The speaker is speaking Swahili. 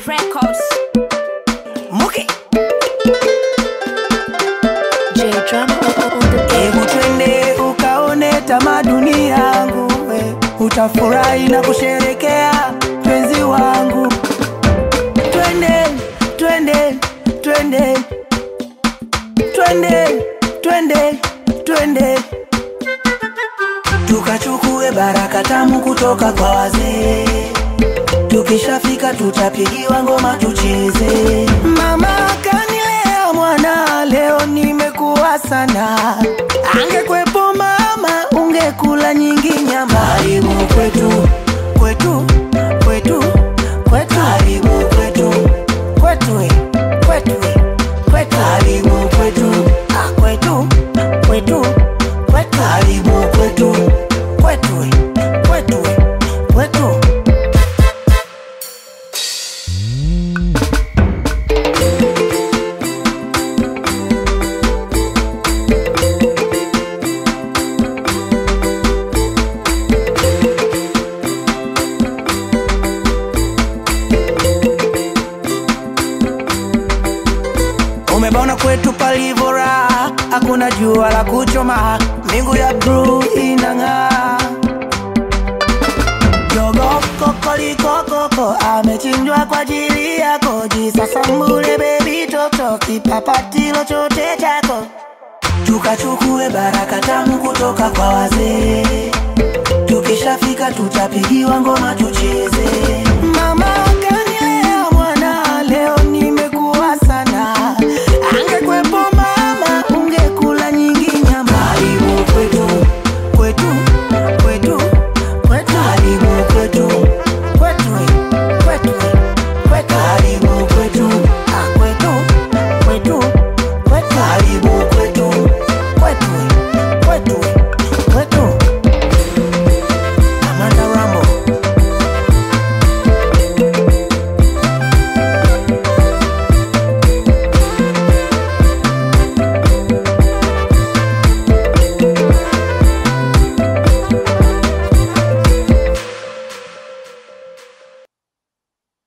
Records. Muki J-Drama on the beat. Hebu twende ukaone tamaduni yangu, utafurahi na kusherekea penzi wangu. Twende, twende, twende, twende, twende, twende, tukachukue baraka tamu kutoka kwa wazee. Tukishafika tutapigiwa ngoma tucheze. Mama kanilea mwana, leo nimekuwa sana. Angekwepo mama, ungekula nyingi nyama. Karibu kwetu, kwetu, kwetu, kwetu. Karibu kwetu, kwetu, kwetu, kwetu. Karibu kwetu, kwetu, kwetu, kwetu. Karibu kwetu, kwetu, kwetu, kwetu. Umebaona kwetu palivora, hakuna jua la kuchoma, mbingu ya blue inang'aa. Jogo kokoliko koko amechinjwa kwa ajili yako. Jisasambule baby toto, kipapatilo chote chako. Tukachukue baraka tamu kutoka kwa wazee. Tukishafika tutapigiwa ngoma tucheze.